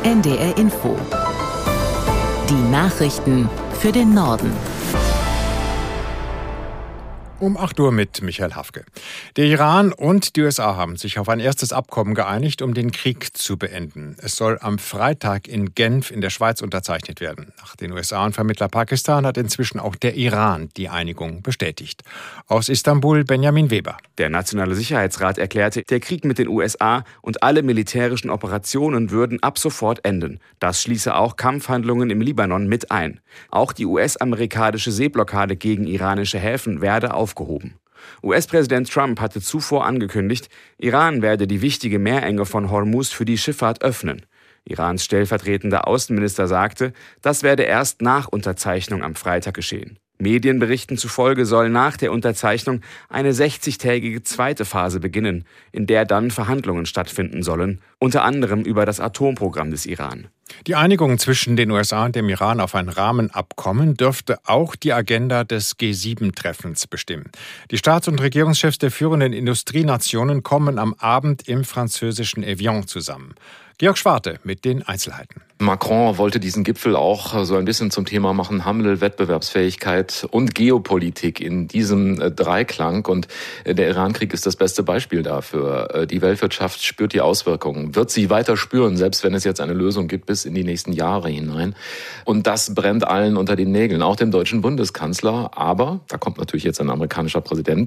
NDR Info. Die Nachrichten für den Norden. Um 8 Uhr mit Michael Hafke. Der Iran und die USA haben sich auf ein erstes Abkommen geeinigt, um den Krieg zu beenden. Es soll am Freitag in Genf in der Schweiz unterzeichnet werden. Nach den USA und Vermittler Pakistan hat inzwischen auch der Iran die Einigung bestätigt. Aus Istanbul Benjamin Weber. Der Nationale Sicherheitsrat erklärte, der Krieg mit den USA und alle militärischen Operationen würden ab sofort enden. Das schließe auch Kampfhandlungen im Libanon mit ein. Auch die US-amerikanische Seeblockade gegen iranische Häfen werde aufgehoben. US-Präsident Trump hatte zuvor angekündigt, Iran werde die wichtige Meerenge von Hormuz für die Schifffahrt öffnen. Irans stellvertretender Außenminister sagte, das werde erst nach Unterzeichnung am Freitag geschehen. Medienberichten zufolge soll nach der Unterzeichnung eine 60-tägige zweite Phase beginnen, in der dann Verhandlungen stattfinden sollen, unter anderem über das Atomprogramm des Iran. Die Einigung zwischen den USA und dem Iran auf ein Rahmenabkommen dürfte auch die Agenda des G7-Treffens bestimmen. Die Staats- und Regierungschefs der führenden Industrienationen kommen am Abend im französischen Evian zusammen. Georg Schwarte mit den Einzelheiten. Macron wollte diesen Gipfel auch so ein bisschen zum Thema machen, Handel, Wettbewerbsfähigkeit und Geopolitik in diesem Dreiklang. Und der Iran-Krieg ist das beste Beispiel dafür. Die Weltwirtschaft spürt die Auswirkungen, wird sie weiter spüren, selbst wenn es jetzt eine Lösung gibt bis in die nächsten Jahre hinein. Und das brennt allen unter den Nägeln, auch dem deutschen Bundeskanzler. Aber da kommt natürlich jetzt ein amerikanischer Präsident,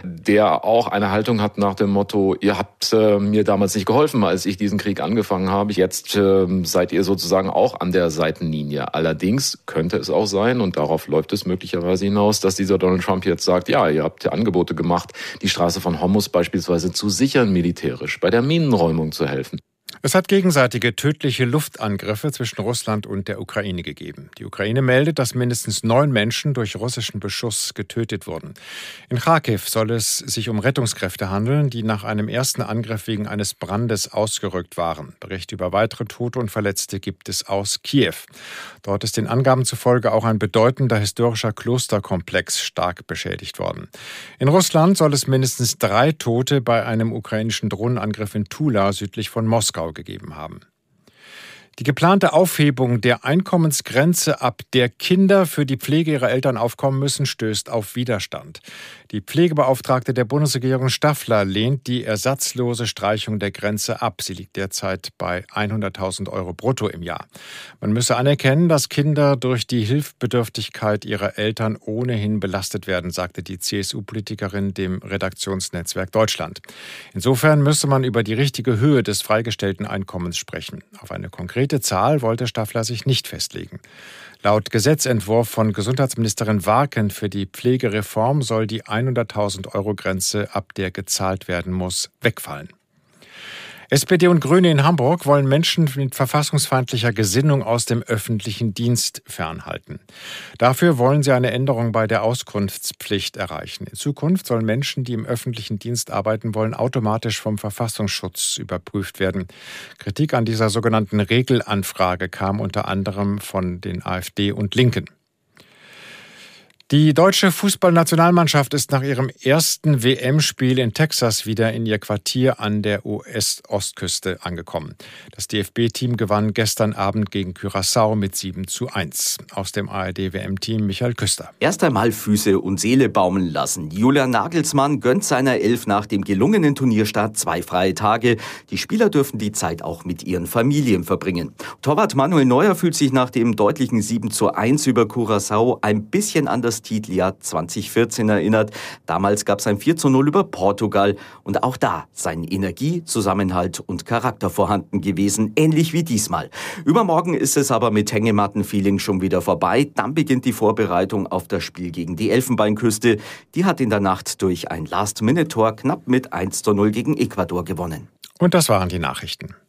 der auch eine Haltung hat nach dem Motto, ihr habt mir damals nicht geholfen, als ich diesen Krieg angefangen habe. Jetzt seid ihr sozusagen auch an der Seitenlinie. Allerdings könnte es auch sein, und darauf läuft es möglicherweise hinaus, dass dieser Donald Trump jetzt sagt, ja, ihr habt ja Angebote gemacht, die Straße von Hormuz beispielsweise zu sichern militärisch, bei der Minenräumung zu helfen. Es hat gegenseitige tödliche Luftangriffe zwischen Russland und der Ukraine gegeben. Die Ukraine meldet, dass mindestens 9 Menschen durch russischen Beschuss getötet wurden. In Charkiw soll es sich um Rettungskräfte handeln, die nach einem ersten Angriff wegen eines Brandes ausgerückt waren. Berichte über weitere Tote und Verletzte gibt es aus Kiew. Dort ist den Angaben zufolge auch ein bedeutender historischer Klosterkomplex stark beschädigt worden. In Russland soll es mindestens 3 Tote bei einem ukrainischen Drohnenangriff in Tula südlich von Moskau gegeben haben. Die geplante Aufhebung der Einkommensgrenze, ab der Kinder für die Pflege ihrer Eltern aufkommen müssen, stößt auf Widerstand. Die Pflegebeauftragte der Bundesregierung Staffler lehnt die ersatzlose Streichung der Grenze ab. Sie liegt derzeit bei 100.000 € brutto im Jahr. Man müsse anerkennen, dass Kinder durch die Hilfsbedürftigkeit ihrer Eltern ohnehin belastet werden, sagte die CSU-Politikerin dem Redaktionsnetzwerk Deutschland. Insofern müsse man über die richtige Höhe des freigestellten Einkommens sprechen. Auf eine konkrete Zahl wollte Staffler sich nicht festlegen. Laut Gesetzentwurf von Gesundheitsministerin Warken für die Pflegereform soll die 100.000 € Grenze, ab der gezahlt werden muss, wegfallen. SPD und Grüne in Hamburg wollen Menschen mit verfassungsfeindlicher Gesinnung aus dem öffentlichen Dienst fernhalten. Dafür wollen sie eine Änderung bei der Auskunftspflicht erreichen. In Zukunft sollen Menschen, die im öffentlichen Dienst arbeiten wollen, automatisch vom Verfassungsschutz überprüft werden. Kritik an dieser sogenannten Regelanfrage kam unter anderem von den AfD und Linken. Die deutsche Fußballnationalmannschaft ist nach ihrem ersten WM-Spiel in Texas wieder in ihr Quartier an der US-Ostküste angekommen. Das DFB-Team gewann gestern Abend gegen Curaçao mit 7:1. Aus dem ARD-WM-Team Michael Küster. Erst einmal Füße und Seele baumeln lassen. Julian Nagelsmann gönnt seiner Elf nach dem gelungenen Turnierstart 2 freie Tage. Die Spieler dürfen die Zeit auch mit ihren Familien verbringen. Torwart Manuel Neuer fühlt sich nach dem deutlichen 7:1 über Curaçao ein bisschen an das Titeljahr 2014 erinnert. Damals gab es ein 4:0 über Portugal und auch da seien Energie, Zusammenhalt und Charakter vorhanden gewesen, ähnlich wie diesmal. Übermorgen ist es aber mit Hängematten-Feeling schon wieder vorbei. Dann beginnt die Vorbereitung auf das Spiel gegen die Elfenbeinküste. Die hat in der Nacht durch ein Last-Minute-Tor knapp mit 1:0 gegen Ecuador gewonnen. Und das waren die Nachrichten.